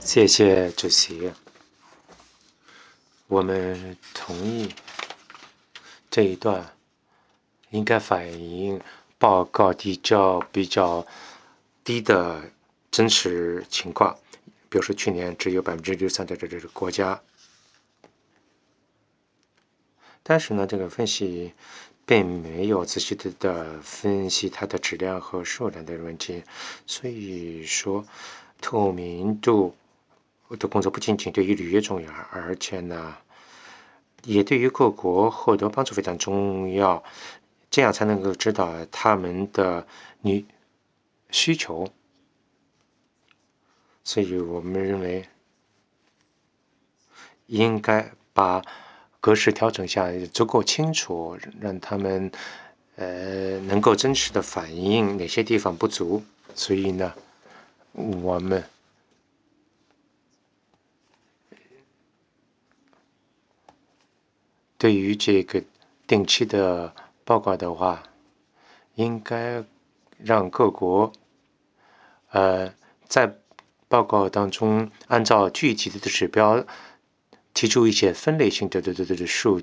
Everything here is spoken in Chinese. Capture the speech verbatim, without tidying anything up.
谢谢主席，我们同意这一段应该反映报告比较比较低的真实情况，比如说去年只有百分之六三的这这个国家，但是呢，这个分析并没有仔细的的分析它的质量和数量的问题，所以说透明度的工作不仅仅对于履约重要，而且呢，也对于各国获得帮助非常重要，这样才能够知道他们的你需求。所以我们认为应该把格式调整下足够清楚，让他们呃能够真实的反映哪些地方不足。所以呢，我们对于这个定期的报告的话，应该让各国呃在报告当中按照具体的指标提出一些分类性的的的的数